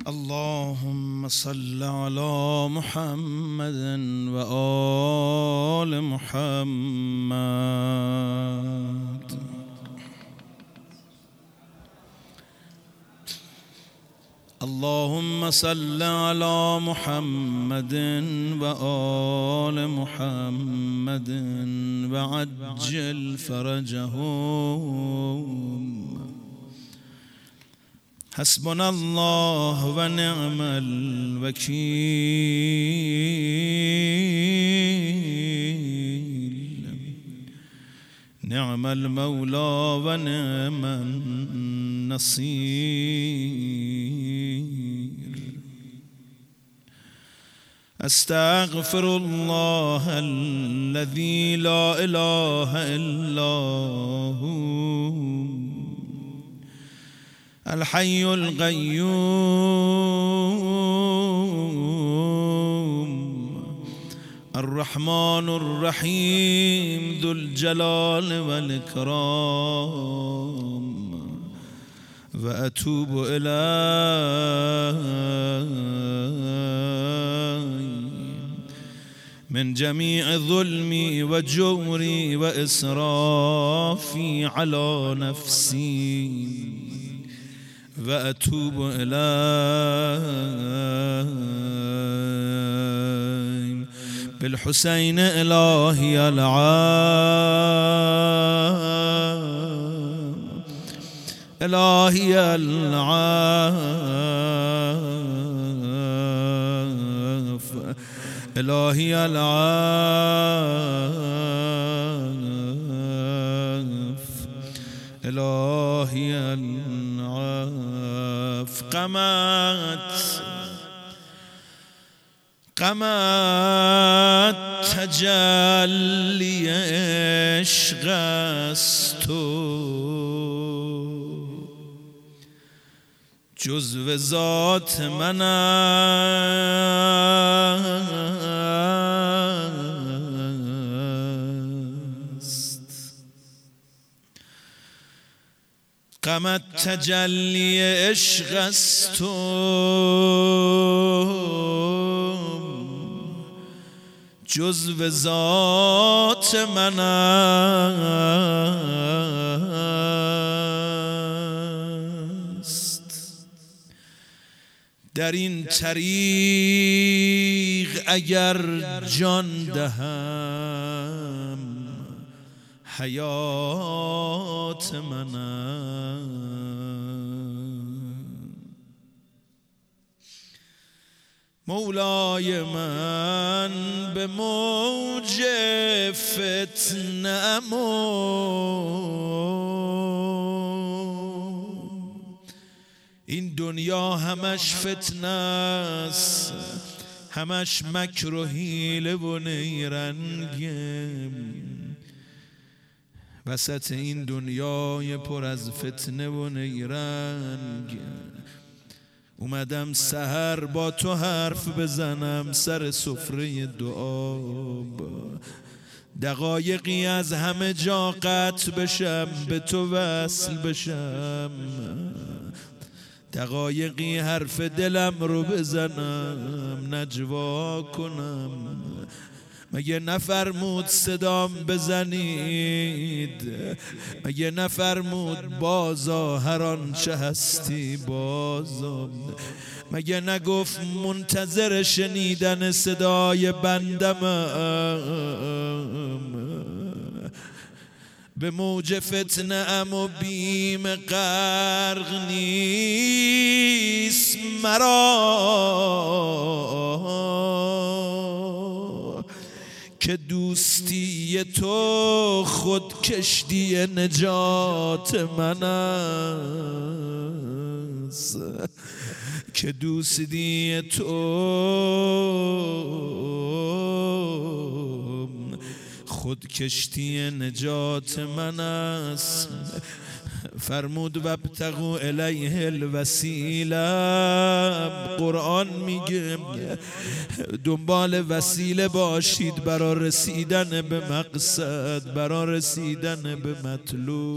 اللهم صل على محمد وآل محمد. اللهم صل على محمد وآل محمد وعجل فرجهم. حسبنا الله ونعم الوكيل، نعم المولى ونعم النصير. أستغفر الله الذي لا إله إلا هو الحي القيوم الرحمن الرحيم ذو الجلال والإكرام، وأتوب إليه من جميع ظلمي وجوري وإسرافي على نفسي، وأتوب إليه بالحسين إلهي العام، إلهي العاف، إلهي العاف، إلهي العاف. قمت تجلی عشق است تو، جزو ذات من است. قمت تجلی عشق است تو، جزو ذات من است. در این طریق اگر جان دهم، حیات من است. مولای من به موج فتنه این دنیا همش فتنه است، همش مکر و حیله و نیرنگه. وسط این دنیای پر از فتنه و نیرنگ اومدم سحر با تو حرف بزنم سر سفره دعا، دقایقی از همه جا قطع بشم به تو وصل بشم، دقایقی حرف دلم رو بزنم نجوا کنم. مگه نفرمود صدام بزنید؟ مگه نفرمود بازا هر آنچه هستی بازم؟ مگه نگفت منتظر شنیدن صدای بندمم؟ به موج فتنه ام و بیم غرق نیست مرا، که دوستی تو خود کشتی نجات من است، که دوستی تو خود کشتی نجات من است. فرمود وابتغوا الیه الوسیله. قرآن میگه دنبال وسیله باشید برای رسیدن به مقصد، برای رسیدن به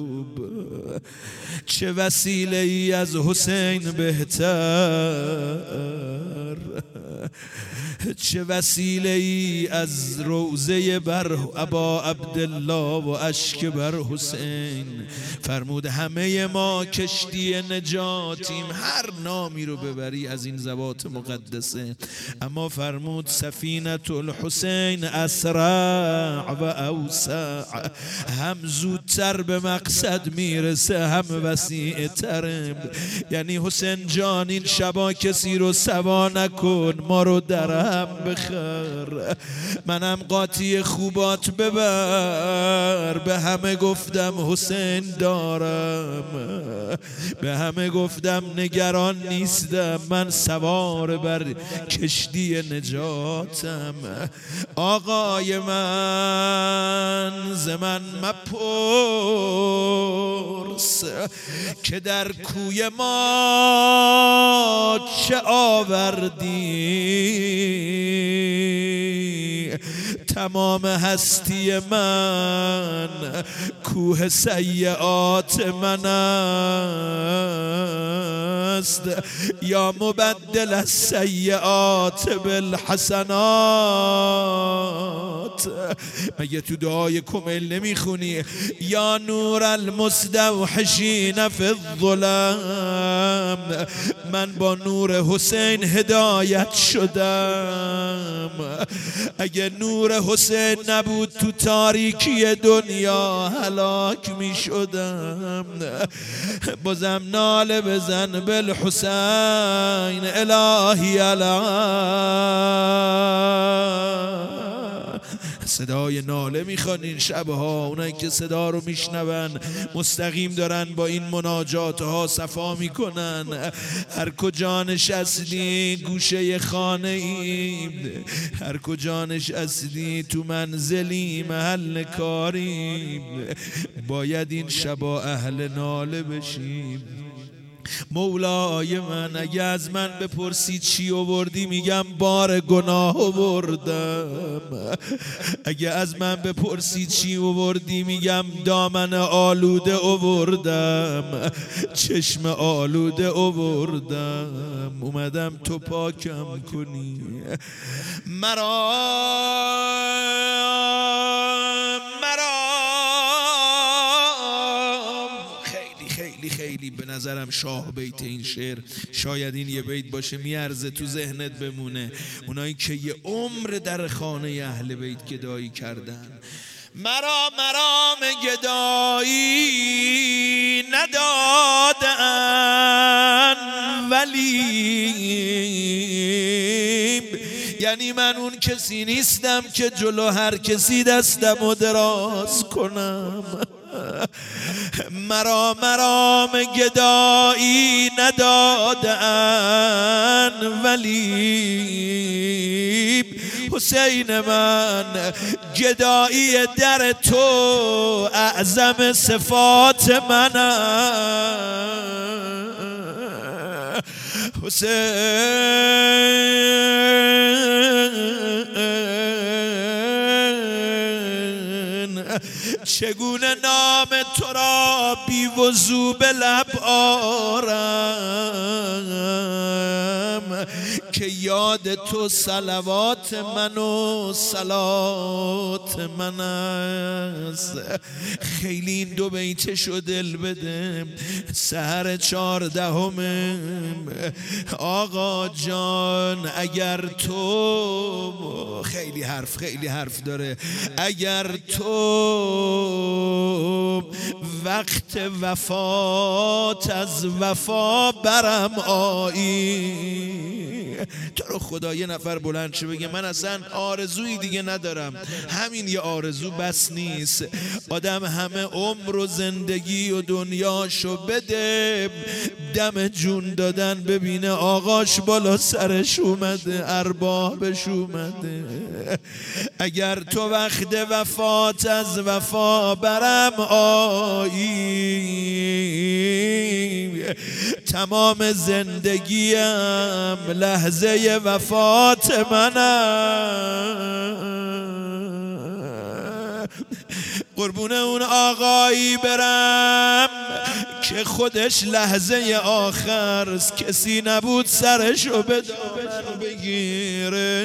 مطلوب. چه وسیله ای از حسین بهتر، چه وسیله ای از روزه بر ابا عبدالله و اشک بر حسین. فرمود همه ما کشتی نجاتیم، هر نامی رو ببری از این ذوات مقدسه، اما فرمود سفینة الحسین اسرع و اوسع، هم زودتر به مقصد میرسه هم وسیع تره. یعنی حسین جان این شبا کسی رو سوا نکن، ما رو درهم بخر، منم قاطی خوبات ببر. به همه گفتم حسین دارم، به همه گفتم نگران نیستم، من سوار بر کشتی نجاتم. آقای من ز من مپرس که در کوی ما چه آوردی، تمام هستی من کوه سیئات من است، یا مبدل السیئات بالحسنات. مگه تو دعای کمیل نمیخونی یا نور المستوحشین فی الظلم؟ من با نور حسین هدایت شدم، اگه نور حسین نبود تو تاریکی دنیا هلاک می شدم. بازم ناله بزن بالحسین الهی الان. صدای ناله میخوان این شبها، اونایی که صدا رو میشنون مستقیم دارن با این مناجات ها صفا میکنن. هر کجا نشستی گوشه خانه ایم، هر کجا نشستی تو منزلی محل کاریم، باید این شبا اهل ناله بشیم. مولای من اگه از من بپرسی چی آوردی میگم بار گناه آوردم، اگه از من بپرسی چی آوردی میگم دامن آلوده آوردم، چشم آلوده آوردم، اومدم تو پاکم کنی. مرا خیلی به نظرم شاه بیت این شعر، شاید این یه بیت باشه میارزه تو ذهنت بمونه. اونایی که یه عمر در خانه اهل بیت گدایی کردن. مرا مرام گدایی ندادن ولی، یعنی من اون کسی نیستم که جلو هر کسی دستم و دراز کنم. مرا مرام گدایی ندادن ولی، حسین من گدایی در تو اعظم صفات منم. حسین چگونه نام تو را بی وضو به لب آرم که یاد تو صلوات من و صلات من است. خیلی این دو بیتش رو دل بده. سحر 14 آقا جان اگر تو، خیلی حرف داره، اگر تو وقت وفات از وفا برم آیی، تو رو خدا یه نفر بلند شه بگه من اصلا آرزویی دیگه ندارم، همین یه آرزو بس نیست. آدم همه عمر و زندگی و دنیاشو بده دم جون دادن ببینه آقاش بالا سرش اومده، اربابش اومده. اگر تو وقت وفات از وفا برم آیی، تمام زندگیم لحظه وفات منم. قربون اون آقایی برم که خودش لحظه آخر کسی نبود سرشو به دامن بگیره،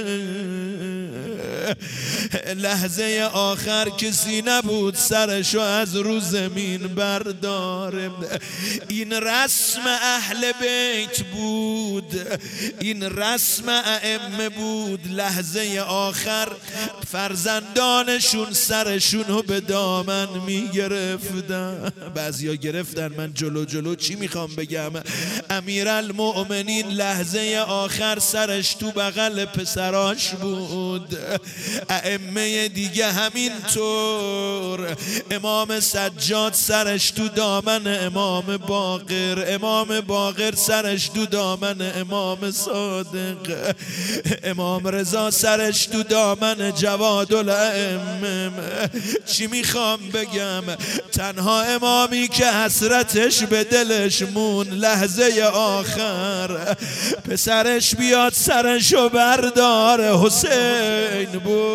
لحظه آخر کسی نبود سرشو از رو زمین برداره. این رسم اهل بیت بود، این رسم ائمه بود، لحظه آخر فرزندانشون سرشونو به دامن میگرفتن. بعضیا گرفتن، من جلو چی میخوام بگم. امیرالمؤمنین لحظه آخر سرش تو بغل پسراش بود، ائمه دیگه همینطور. امام سجاد سرش تو دامن امام باقر، امام باقر سرش تو دامن امام صادق، امام رضا سرش تو دامن جوادالائمه. چی میخوام بگم؟ تنها امامی که حسرتش به دلش مون لحظه آخر پسرش بیاد سرشو برداره حسین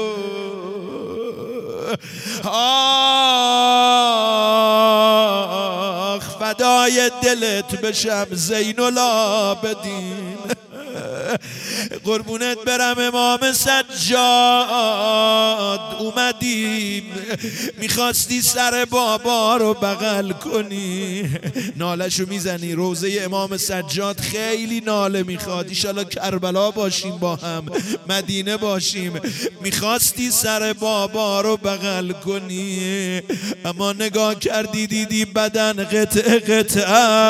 بود. آخ فدای دلت بشم زین العابدین، قربونت برم امام سجاد. اومدیم میخواستی سر بابا رو بغل کنی، نالشو میزنی. روزه امام سجاد خیلی ناله میخواد، ایشالا کربلا باشیم با هم، مدینه باشیم. میخواستی سر بابا رو بغل کنی، اما نگاه کردی دیدی بدن قطعه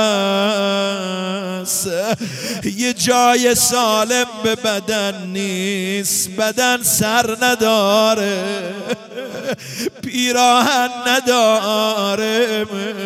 است، یه جای سالم به بدن نیست، بدن سر نداره، پیراهن نداره.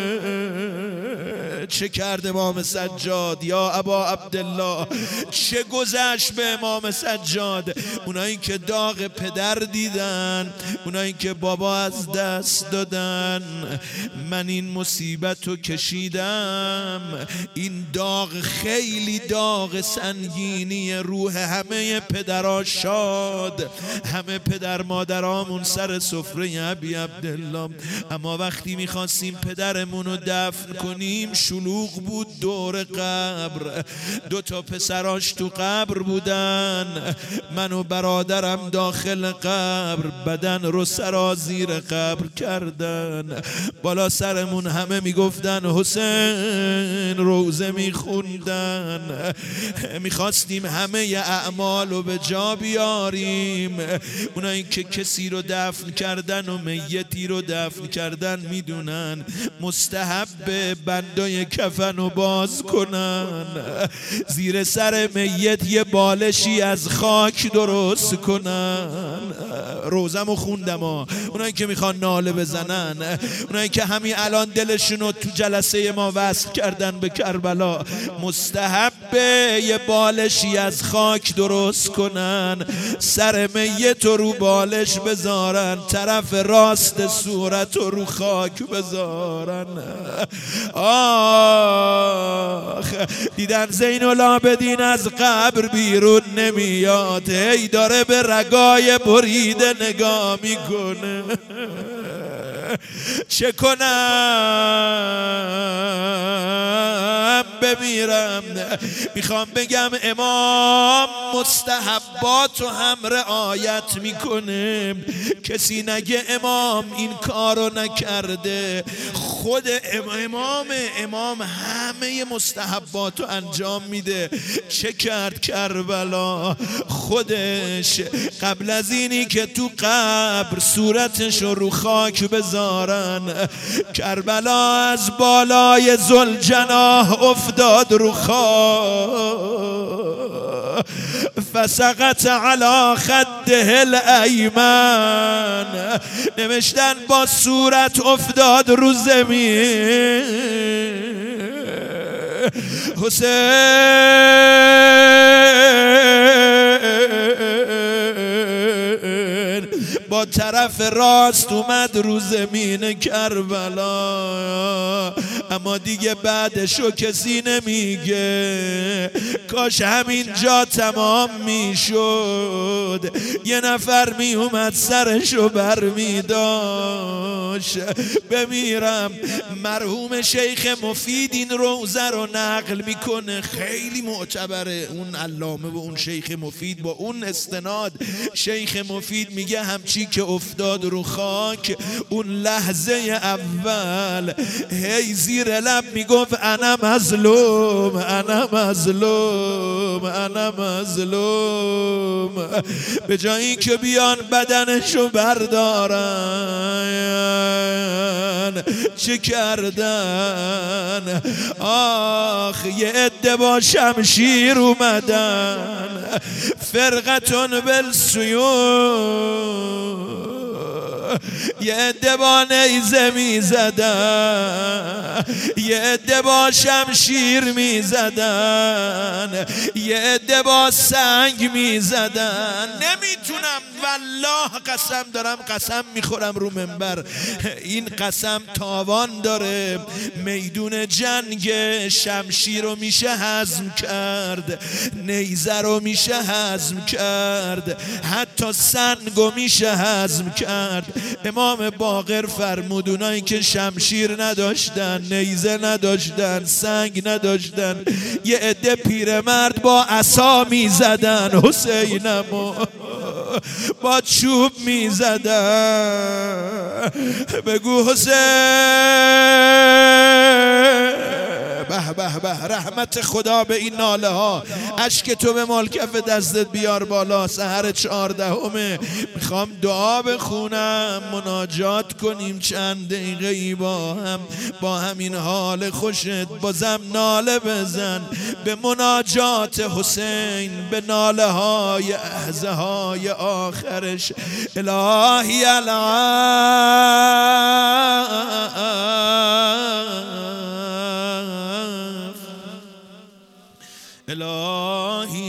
چه کرد امام سجاد یا ابا عبدالله؟ چه گذشت به امام سجاد؟ اونایی که داغ پدر دیدن، اونایی که بابا از دست دادن. من این مصیبت رو کشیدم، این داغ خیلی داغ سنگینی روح همه پدرها شاد، همه پدر مادرامون سر سفره ابی عبدالله. اما وقتی میخواستیم پدرمون رو دفن کنیم شلوغ بود دور قبر، 2 تا پسراش تو قبر بودن، من و برادرم داخل قبر، بدن رو سرازیر قبر کردن. بالا سرمون همه میگفتن حسین، روزه میخوندن. میخواستیم همه اعمال رو به جا بیاریم. اونایی که کسی رو دفن کردن و میتی رو دفن کردن میدونن مستحب بندای کفن رو باز کنن، زیر سر میت یه بالشی از خاک درست کنن. روزمو خوندم اونایی که میخوان ناله بزنن، اونایی که همین الان دلشونو تو جلسه ما وصل کردن به کربلا، مستحبه یه بالشی از خاک درست کنن، سر میت رو بالش بذارن، طرف راست صورت رو خاک بذارن. آخ دیدن زین العابدین از قبر بیرون نمیاد، هی داره به رگای بریده نگاه میکنه. چه کنم بمیرم؟ میخوام بگم امام مستحبات رو هم رعایت میکنه. کسی نگه امام این کارو نکرده. خود امام همه مستحبات رو انجام میده. چه کرد کربلا؟ خودش قبل از اینی که تو قبر صورتش رو خاک بذارن، کربلا از بالای ذوالجناح افتاد رو خاک، فسقط علی خده الایمن، نوشتن با صورت افتاد رو زمین. حسین با طرف راست اومد رو زمین کربلا، اما دیگه بعدشو کسی نمیگه. کاش همینجا تمام میشد، یه نفر می اومد سرشو بر می داشت. بمیرم. مرحوم شیخ مفید این روزه رو نقل میکنه، خیلی معتبره اون علامه و اون شیخ مفید. با اون استناد شیخ مفید میگه همچی که افتاد رو خاک اون لحظه اول، هی زیر لب میگفت انا مظلوم، انا مظلوم، انا مظلوم. به جایی که بیان بدنشو بردارن چه کردن؟ آخ یه عده با شمشیر اومدن، فرقتون بالسیوف، یه عده با نیزه می زدن، یه عده با شمشیر می زدن، یه عده با سنگ می زدن. نمیتونم والله قسم دارم، قسم میخورم رو منبر، این قسم تاوان داره. میدون جنگ شمشیر رو میشه هضم کرد، نیزه رو میشه هضم کرد، حتی سنگ رو میشه هضم کرد. امام باقر فرمود اونایی که شمشیر نداشتن، نیزه نداشتن، سنگ نداشتن، یه عده پیرمرد با عصا میزدن، حسینمو با چوب میزدن. بگو حسین. به به به، رحمت خدا به این ناله ها. اشک تو به مالکف دستت بیار بالا. سحر 14 میخوام دعا بخونم، مناجات کنیم چند دقیقه ای با همین حال خوشت. بازم ناله بزن به مناجات حسین، به ناله های احزه های آخرش. الهی الهی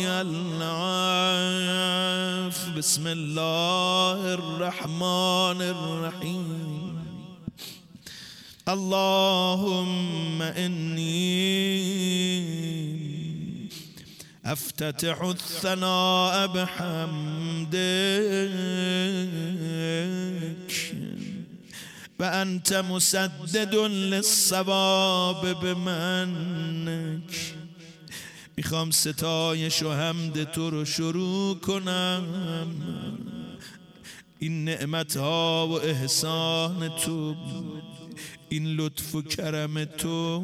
العف. بسم الله الرحمن الرحیم. اللهم انی افتتح الثناء بحمدک و انت مسدد للصواب بمنک. میخوام ستایش و حمد تو رو شروع کنم، این نعمتها و احسان تو، این لطف و کرم تو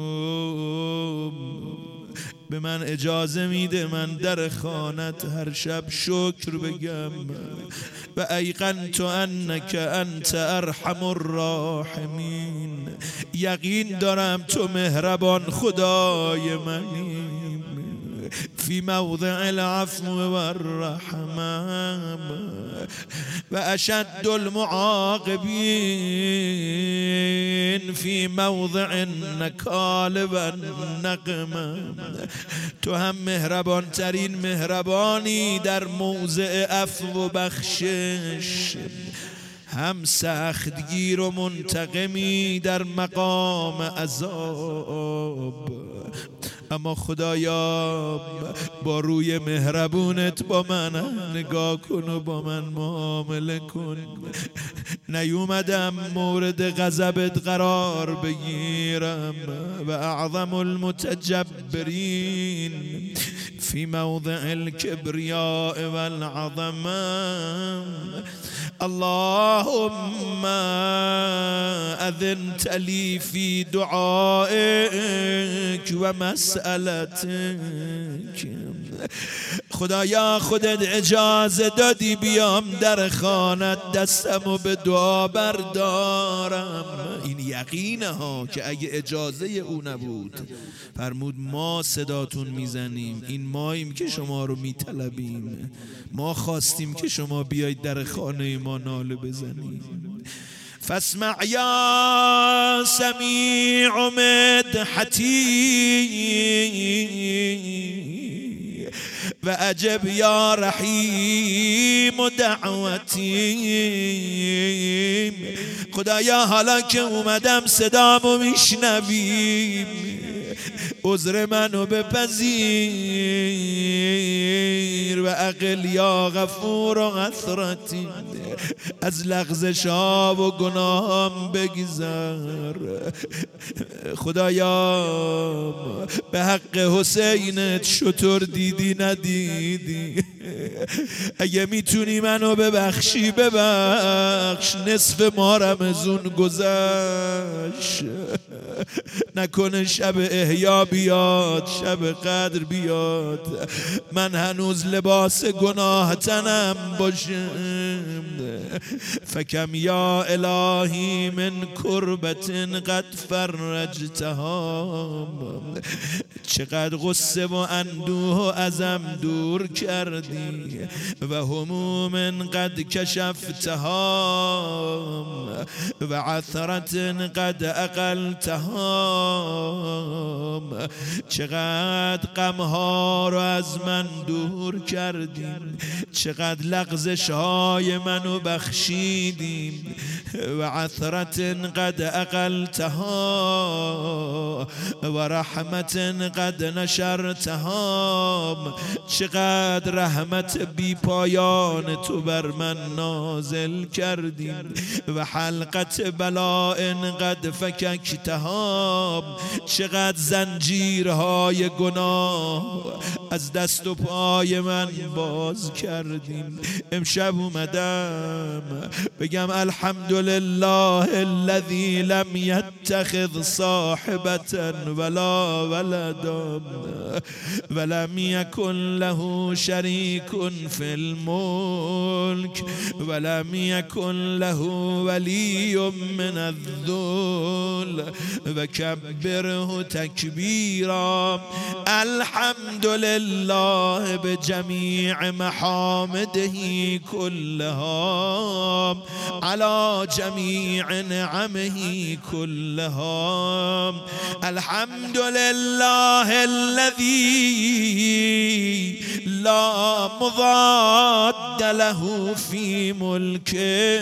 به من اجازه میده من در خانت هر شب شکر بگم. و ایقنت انک انت ارحم الراحمین. یقین دارم تو مهربان خدای منی، فی موضع العفو و الرحمه و اشد المعاقبین فی موضع النکال و النقمه. تو هم مهربان ترین مهربانی در موضع عفو و بخشش، هم سختگیر و منتقمی در مقام عذاب. اما خدایا با روی مهربونت با من نگاه کن و با من معامله کن. نیومدم مورد غضبت قرار بگیرم. و اعظم المتجبرین فی موضع الكبریاء والعظمه. اللهم اذنت لي في دعائك و مسألتك. خدایا خودت اجازه دادی بیام در خانت دستمو به دعا بردارم. این یقینه ها که اگه اجازه او نبود، فرمود ما صداتون میزنیم، این ماییم که شما رو میطلبیم، ما خواستیم که شما بیایید در خانه ما ناله بزنید. فاسمع یا سمیع مدحتی و عجب یا رحیم دعوتی. خدایا حالا که اومدم صدامو میشنویم، عذر منو بپذیر. و عقل یا غفور و غفرتی، از لغزش‌ها و گناهام بگذر. خدایا به حق حسینت شتر دیدی ندیدی، اگه میتونی منو ببخشی ببخش. نصف ماه رمضان گذشت، نکنه شب احیا بیاد، شب قدر بیاد، من هنوز لباس گناه تنم باشم. فکم یا الهی من کربت قد فرجتها، چقدر غصه و اندوه و ازم دور کردی. و هموم قد کشفتها و عثرت قد اقلتها، چقدر غمها رو از من دور کردیم، چقدر لغزش های منو بخشیدیم. و عثرت قد اقلتها و رحمت قد نشرتها، چقدر رحمت بی پایان تو بر من نازل کردیم. و حلقت بلاء قد فککتها، چقدر زنجیرهای گناه از دست و پای من باز کردیم. امشب اومدم بگم الحمدلله الذی لم یتخذ صاحبة ولا ولدا ولم یکن له شریک فی الملک ولم یکن له ولی من الذل و کبره تکبیرا. الحمدلله بجمیع محامده كلها على جميع نعمه كلها. الحمد لله الذي لا مضاد له في ملكه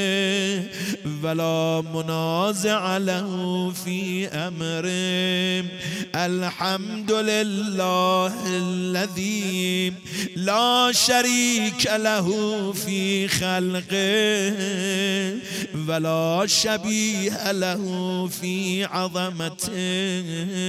ولا منازع له في أمره. الحمد لله الذي لا شريك له في خلقه ولا شبيه له في عظمته.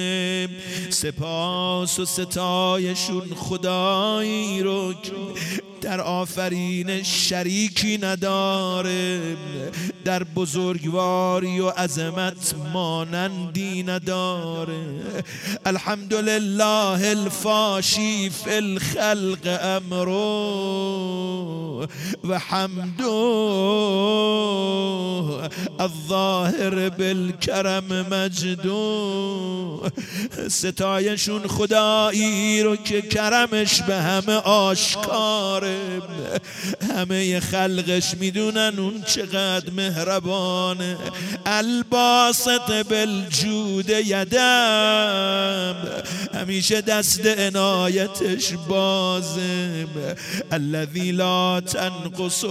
سپاس و ستایشون خدایی رو در آفرین شریکی نداره، در بزرگواری و عظمت مانندی نداره. الحمدلله الفاشی فی الخلق امرو و حمدو الظاهر بالکرم مجدو. ستایشون خدایی رو که کرمش به همه آشکاره، همه خلقش میدونن اون چقدر مهربانه. الباسط بالجود یدم، همیشه دست عنایتش بازه. الذی لا تنقص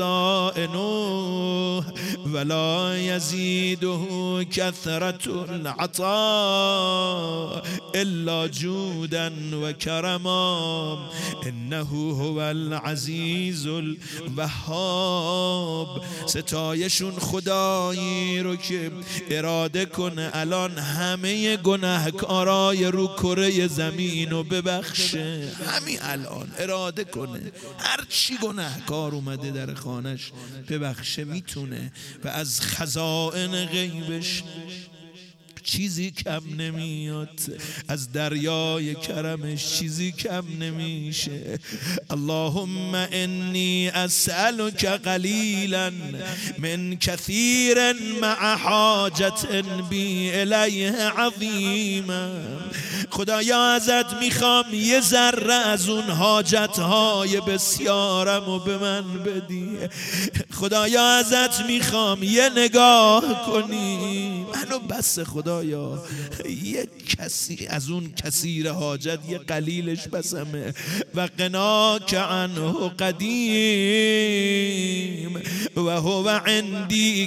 خزائنه ولا یزیده کثرت العطاء الا جودا و کرما. انه هو العزیز الوهاب. ستایشون خدایی رو که اراده کنه الان همه گناهکارای رو کره زمین رو ببخشه. همین الان اراده کنه هر چی گناهکار اومده در خانش ببخشه میتونه، و از خزائن غیبش چیزی کم نمیاد، از دریای کرمش چیزی کم نمیشه. اللهم انی اسألک قلیلا من کثیر مع حاجت بی الیه عظیما. خدایا ازت میخوام یه ذره از اون حاجتهای بسیارم و به من بدی. خدایا ازت میخوام یه نگاه کنی منو، بس خدا خدایا یک کسی از اون کثیر حاجت یه قلیلش بسمه. و قناک عنه قدیم و هو عندی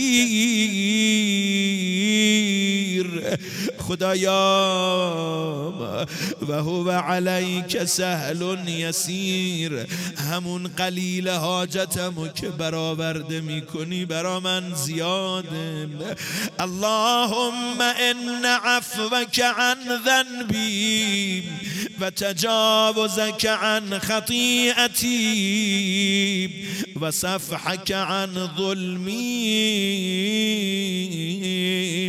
کثیر. خدایا و هو علیک سهل یسیر، همون قلیل حاجتمو که برآورده میکنی برا من زیاده. اللهم ان عفوک عن ذنبی و تجاوزک عن خطیئتی و صفحک عن ظلمی.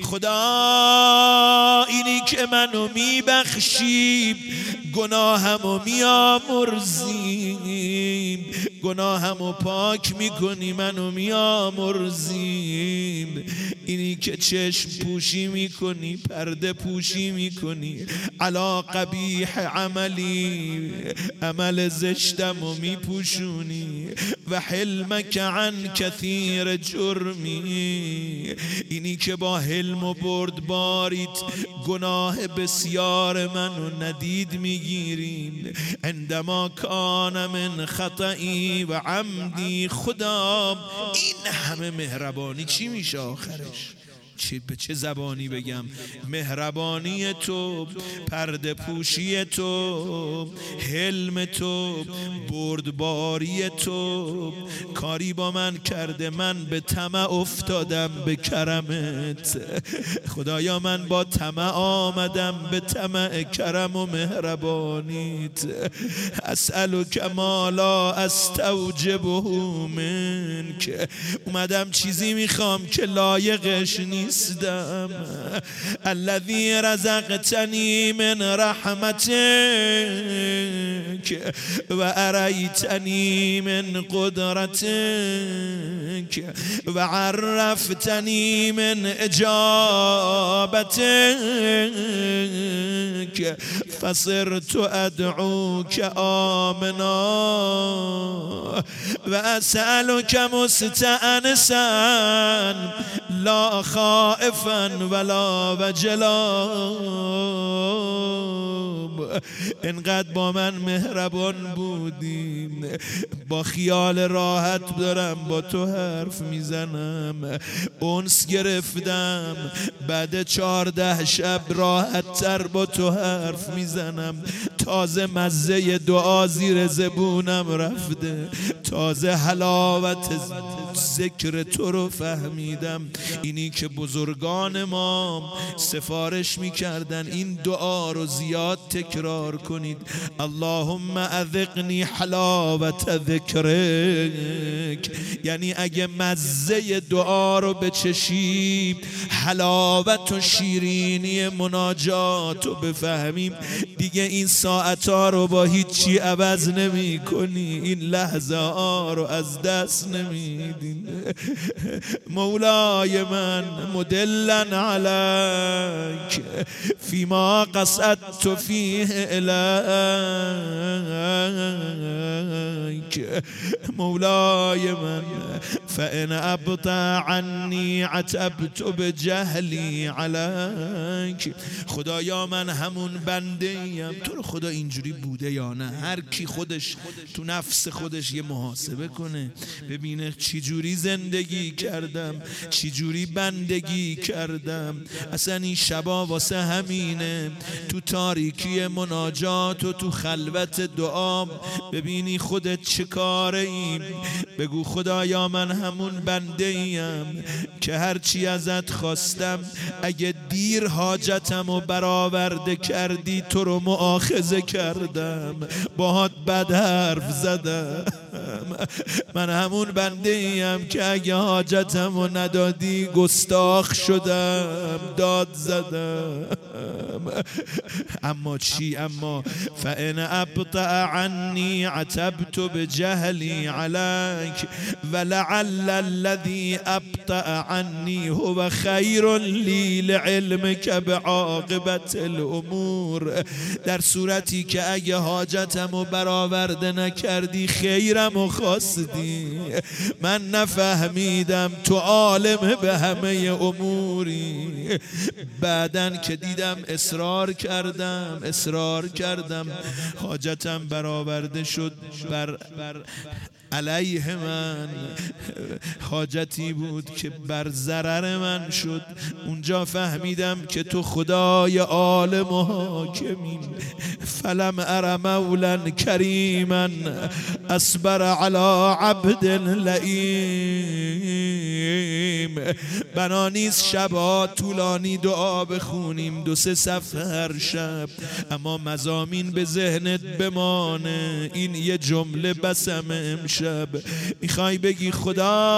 خدا اینی که منو میبخشی گناهمو میامرزی، گناهمو پاک میکنی منو میامرزی. اینی که چشم پوشی میکنی، پرده پوشی میکنی علا قبیح عملی، عمل زشتمو میپوشونی. و حلمک عن کثیر جرمی، اینی که با حلم و بردباریت گناه بسیار منو ندید میگیرین. عندما کان من خطئی و عمدی. خدا این همه مهربانی چی میشه آخرش؟ به چه زبانی بگم؟ مهربانی تو، پرده پوشی تو، حلم تو، بردباری تو کاری با من کرده. من به طمع افتادم به کرمت. خدایا من با طمع آمدم به طمع کرم و مهربانیت. اسألک ما لا استوجبه منک، اومدم چیزی میخوام که لایقش نیستم. الذی رزقتنی من رحمتک و اریتنی من قدرتک و عرفتنی من اجابتک فصرت ادعوک آمنا و اسألک مستأنسا لا خائفا ولا وجلا. انقدر با من مهربان بودیم، با خیال راحت دارم با تو حرف میزنم. انس گرفتم بعد 14 شب راحت تر با تو حرف میزنم. تازه مزه دعا زیر زبونم رفته، تازه حلاوت ذکر تو رو فهمیدم. اینی که بزرگان ما سفارش میکردن این دعا رو زیاد تکرار کنید. اللهم اذقنی حلاوت ذکرک، یعنی اگه مزه دعا رو بچشیم، حلاوت و شیرینی مناجات رو بفهمیم، دیگه این ساعتها رو با هیچی عوض نمی کنی، این لحظه ها رو از دست نمیدیم. مولای من مدلن علیک فیما قصدت فیه الیک. مولای من فان ابطأ عنی عتبت بجهلی علیک. خدایا من همون بنده ایم. تو رو خدا اینجوری بوده یا نه؟ هر کی خودش تو نفس خودش یه محاسبه کنه ببینه چی جوری زندگی کردم، چی جوری بندگی کردم. اصلا این شبا واسه همینه تو تاریکی مناجات و تو خلوت دعا ببینی خودت چه کاره ایم. بگو خدایا من همون بنده ایم که هرچی ازت خواستم اگه دیر حاجتم و برآورده کردی تو رو مؤاخذه کردم، باهات بد حرف زدم. من همون بنده ایم که اگه حاجتم و ندادی گستاخ شدم، داد زدم. اما چی؟ اما فان ابطأ عنی عتبت بجهلی علیک ولعل الذی ابطأ عنی هو خیر لی لعلمک بعاقبت الامور. در صورتی که اگه حاجتمو برآورده نکردی خیرمو و خواستی، من نفهمیدم تو عالم به همه اموری. بعدن که دیدم اصرار کردم حاجتم برآورده شد بر علیه من، حاجتی بود که بر ضرر من شد. اونجا فهمیدم که تو خدای عالم و حاکمی. فلم ار مولا کریما اصبر علی عبد لئیم. بنا نیست شبا طولانی دعا بخونیم 2-3 صفحه هر شب، اما مضامین به ذهنت بمانه. این یه جمله بسم امشب. میخوای بگی خدا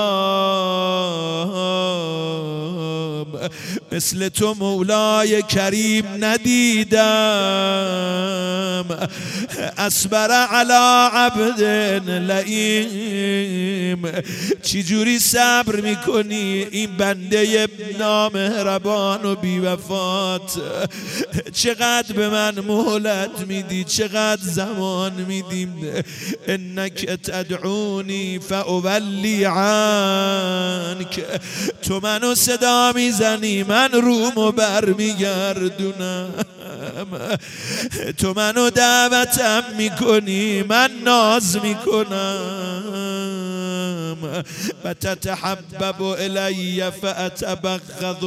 مثل تو مولای کریم ندیدم، اصبر علی عبد لئیم. چی جوری صبر میکنی این بنده نامهربان و بیوفات؟ چقدر به من مهلت میدی، چقدر زمان میدیم؟ انک تدعونی فاولی عنک. تو منو صدا میزنی من رومو برمیگردونم، تو منو دعوتم میکنی من ناز میکنم. و تتحبب الی فاتبغض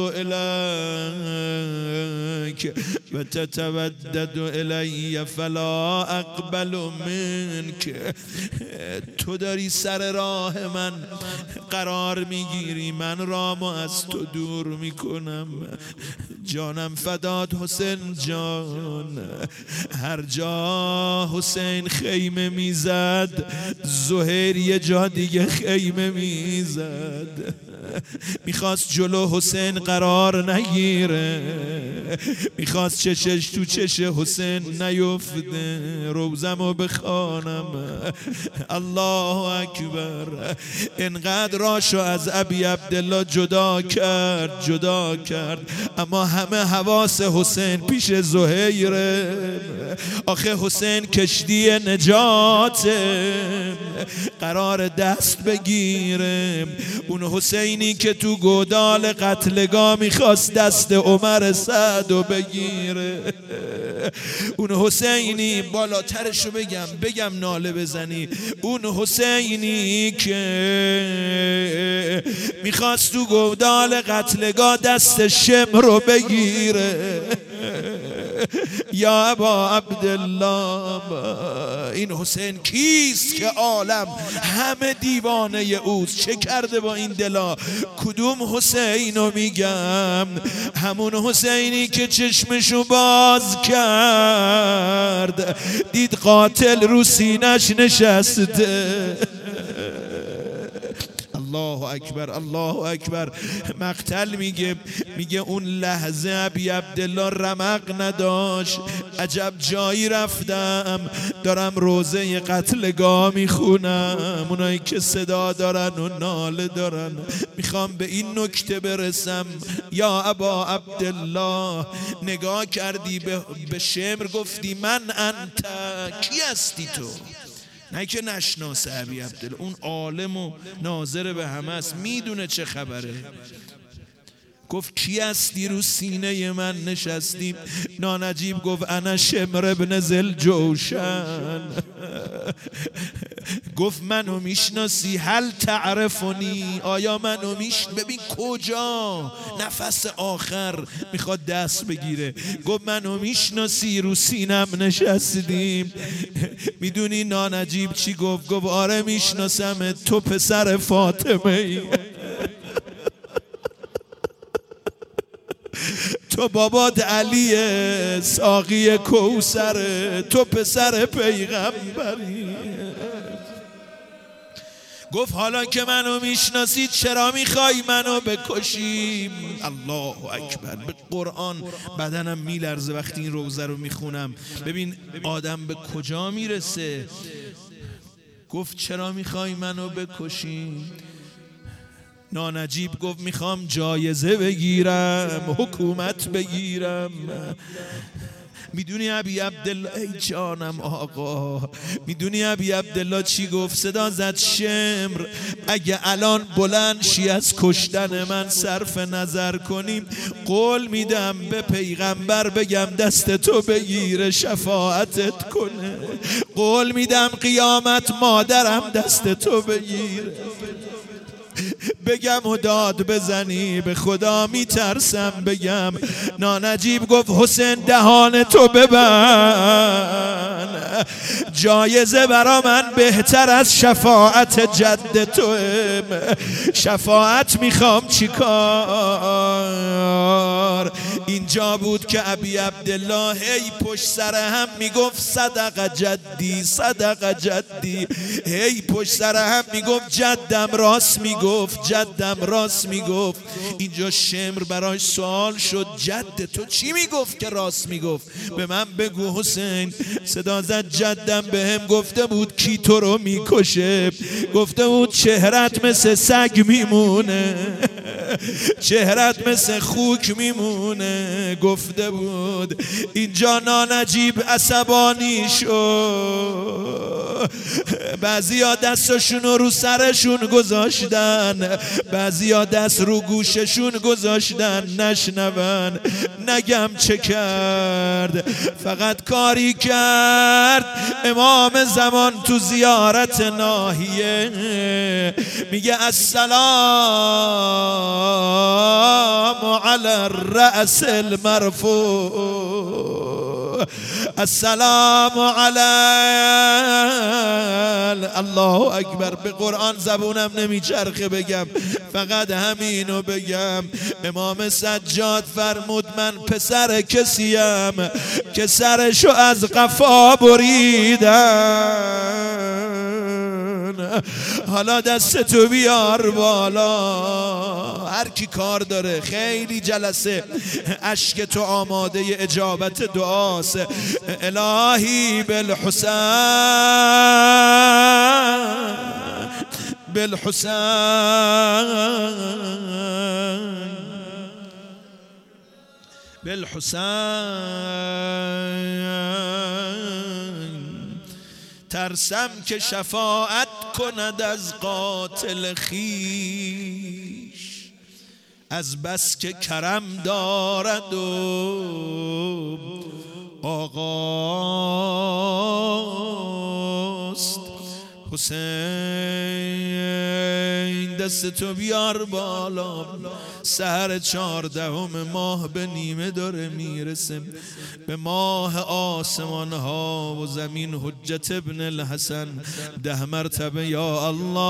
الیک و تتودد الی فلا اقبل منک. تو داری سر راه من قرار میگیری، من رامو از تو دور میکنم. جانم فداد حسین جان. هر جا حسین خیمه میزد زهیر یه جا دیگه خیمه میزد. میخواست جلو حسین قرار نگیره، میخواست چشش تو چش حسین نیفته. روزمو بخوانم الله اکبر. انقدر راشو از ابی عبدالله جدا کرد، اما همه حواس حسین پیش زهیره. آخه حسین کشتی نجاته، قرار دست بگیره. اون حسینی که تو گودال قتلگاه میخواست دست عمر سعدو بگیره، اون حسینی بالاترشو بگم ناله بزنی، اون حسینی که میخواست تو گودال قتلگاه دست شمرو بگیره. یا ابا عبدالله، این حسین کیست که عالم همه دیوانه اوست؟ چه کرده با این دلا؟ کدوم حسینو میگم؟ همون حسینی که چشمشو باز کرد دید قاتل رو سینش نشسته. الله اکبر الله اکبر. مقتل میگه اون لحظه ابی عبدالله رمق نداشت. عجب جایی رفتم، دارم روزه قتلگاه میخونم، اونایی که صدا دارن و ناله دارن. میخوام به این نکته برسم. یا ابا عبدالله، نگاه کردی به شمر گفتی من انت، کی هستی تو؟ نه که نشناسه ابی عبدالله، اون عالم و ناظر به همه است، میدونه چه خبره. گفت کی هستی رو سینه من نشستی؟ نانجیب گفت انا شمر ابن ذوالجوشن. گفت منو میشناسی؟ هل تعرفنی؟ آیا منو ببین کجا نفس آخر میخواد دست بگیره. گفت منو میشناسی؟ رو سینم نشستیم. میدونی نانجیب چی گفت؟ گفت آره میشناسم، تو پسر فاطمه ای، تو بابات علیه ساقی کوثره، تو پسر پیغمبری. گفت حالا که منو میشناسید چرا میخوای منو بکشیم؟ الله اکبر. به قرآن بدنم میلرزه وقتی این روزه رو میخونم. ببین آدم به کجا میرسه. گفت چرا میخوای منو بکشیم؟ نانجیب گفت میخوام جایزه بگیرم، حکومت بگیرم. میدونی ابی عبدالله، ای جانم آقا، میدونی ابی عبدالله چی گفت؟ صدا زد شمر اگه الان بلند شی از کشتن من صرف نظر کنیم، قول میدم به پیغمبر بگم دست تو بگیره شفاعتت کنه، قول میدم قیامت مادرم دست تو بگیره بگم و داد بزنی، به خدا میترسم بگم. نانجیب گفت حسین دهان تو ببند، جایزه برا من بهتر از شفاعت جد تو. شفاعت میخوام چیکار؟ اینجا بود که ابی عبدالله هی پشت سر هم میگفت صدق جدی صدق جدی، هی پشت سر هم میگفت جدم راست میگفت جدم راست میگفت. اینجا شمر براش سوال شد جد تو چی میگفت که راست میگفت؟ به من بگو حسین. صدا زد جدم به هم گفته بود کی تو رو میکشه، گفته بود چهرت مثل سگ میمونه، چهرت مثل خوک میمونه، گفته بود. اینجا نانجیب عصبانی شد، بعضیا دستشون رو سرشون گذاشتن، بعضیا دست رو گوششون گذاشتن نشنون. نگم چه کرد، فقط کاری کرد امام زمان تو زیارت ناحیه میگه السلام علی الرأس المرفوع، السلام علی الله اکبر. به قرآن زبونم نمیچرخه بگم، فقط همینو بگم. امام سجاد فرمود من پسر کسیم که سرشو از قفا بریدن، حالا دستتو بیار بالا. هر کی کار داره خیلی جلسه اشک تو آماده اجابت دعاست. الهی بالحسین ترسم که شفاعت کند از قاتل خیش، از بس که کرم دارد و آقاست. حسین دست تو بیار بالا، سحر 14 ماه به نیمه داره میرسه، به ماه آسمان ها و زمین. حجت ابن الحسن 10 مرتبه یا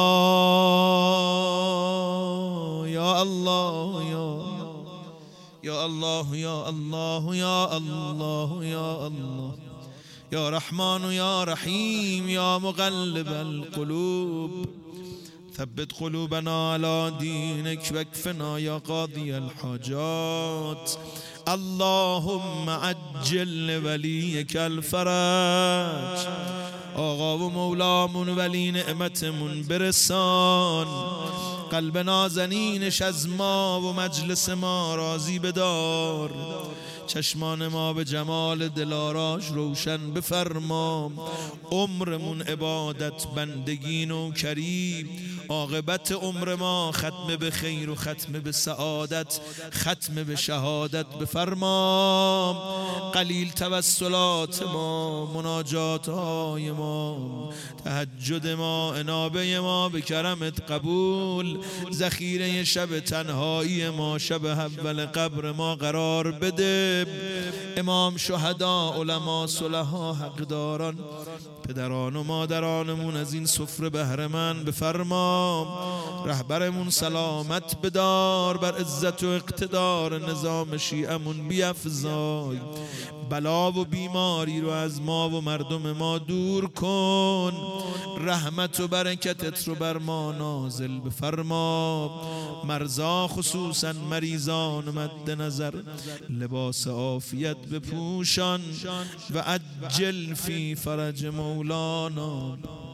الله یا الله یا الله یا الله یا الله یا الله یا رحمان یا رحیم یا مقلب القلوب ثبت قلوبنا على دینک واکفنا یا قاضی الحاجات. اللهم عجل ولیک الفرج، آقا و مولامون ولی نعمتمون برسان، قلب نازنینش از ما و مجلس ما راضی بدار، چشمان ما به جمال دلاراش روشن بفرما، عمرمون عبادت بندگی نوکری، عاقبت عمر ما ختم به خیر و ختم به سعادت، ختم به شهادت بفرما. قلیل توسلات ما، مناجات های ما، تهجد ما، انابه ما به کرمت قبول، ذخیره شب تنهایی ما، شب اول قبر ما قرار بده. امام شهدا، علما، صلحا، حقداران، پدران و مادرانمون از این سفره بهره مند بفرما. رهبرمون سلامت بدار، بر عزت و اقتدار نظام شیعمون بیفزای، بلا و بیماری رو از ما و مردم ما دور کن، رحمت و برکتت رو بر ما نازل بفرما. مرزا خصوصا مریضان مد نظر لباس عافیت بپوشان و عجل فی فرج مولانا.